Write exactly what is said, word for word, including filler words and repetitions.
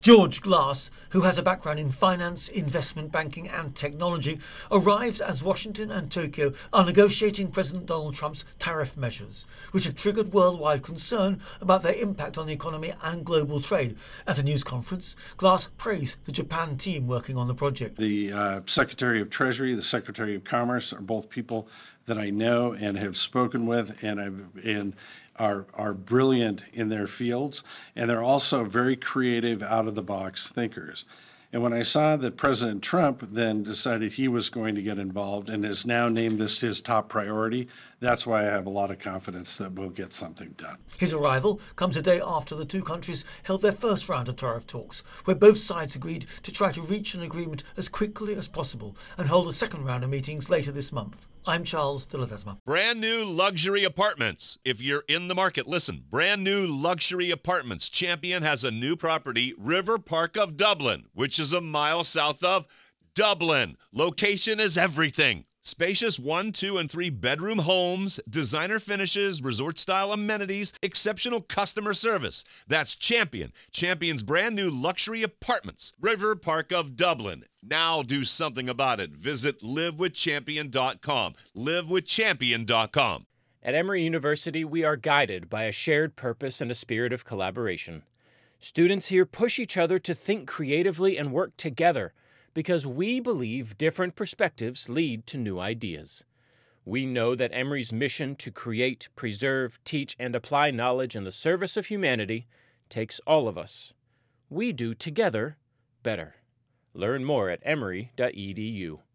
George Glass, who has a background in finance, investment banking and technology, arrives as Washington and Tokyo are negotiating President Donald Trump's tariff measures, which have triggered worldwide concern about their impact on the economy and global trade. At a news conference, Glass praised the Japan team working on the project. The uh, Secretary of Treasury, the Secretary of Commerce are both people that I know and have spoken with, and I've and are are brilliant in their fields, and they're also very creative, out-of-the-box thinkers. And when I saw that President Trump then decided he was going to get involved and has now named this his top priority, that's why I have a lot of confidence that we'll get something done. His arrival comes a day after the two countries held their first round of tariff talks, where both sides agreed to try to reach an agreement as quickly as possible and hold a second round of meetings later this month. I'm Charles de Ledesma. Brand new luxury apartments. If you're in the market, listen. Brand new luxury apartments. Champion has a new property, River Park of Dublin, which is a mile south of Dublin. Location is everything. Spacious one, two, and three bedroom homes, designer finishes, resort-style amenities, exceptional customer service. That's Champion. Champion's brand new luxury apartments, River Park of Dublin. Now do something about it. Visit live with champion dot com. live with champion dot com. At Emory University, we are guided by a shared purpose and a spirit of collaboration. Students here push each other to think creatively and work together, because we believe different perspectives lead to new ideas. We know that Emory's mission to create, preserve, teach, and apply knowledge in the service of humanity takes all of us. We do together better. Learn more at emory dot e d u.